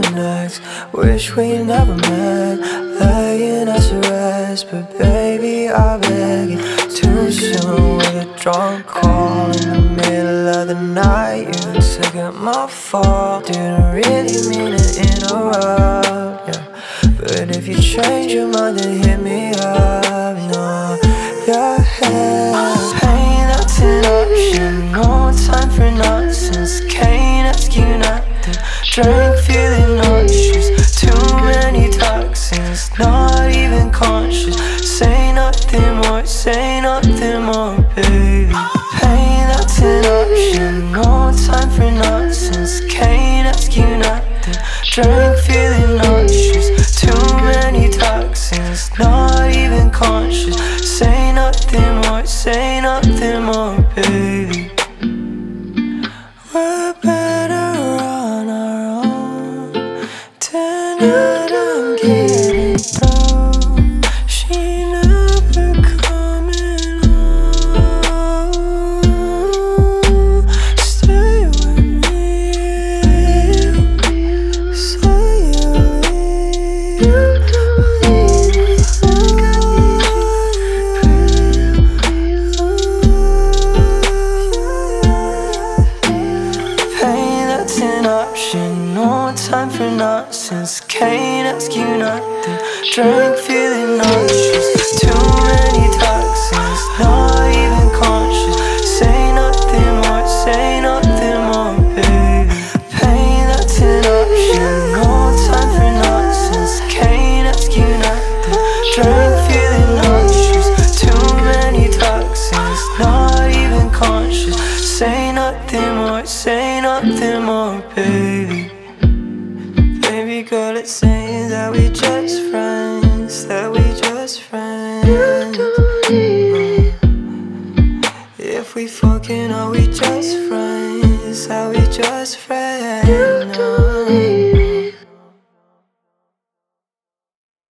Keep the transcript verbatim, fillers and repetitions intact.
the next. Wish we never met, laying us to rest. But baby, I beg you, too soon with a drunk call in the middle of the night. You took it my fault, didn't really mean to interrupt, yeah. But if you change your mind, then hit me up, no, yeah. Pain, that's an option, no time for nonsense. Can't ask you nothing, drink feeling nauseous. Too many toxins, not even conscious. Say nothing more, say nothing more, baby. Pain, that's an option, no time for nonsense. Can't ask you nothing, drink feeling nauseous. Too many toxins, not even conscious. Say nothing more, say nothing more, baby. We're better on our own. Tonight I'm getting through. She never coming home. Stay with me. Say you'll leave. That's an option, no time for nonsense. Can't ask you nothing, drink feeling nauseous. Too many toxins, not even conscious. Say nothing more, say nothing more, baby. Pain, that's an option, no time for nonsense. Can't ask you nothing, drink feeling nauseous. Too many toxins, not even conscious. Say nothing more, say nothing more, baby. Baby girl, it's saying that we just friends, that we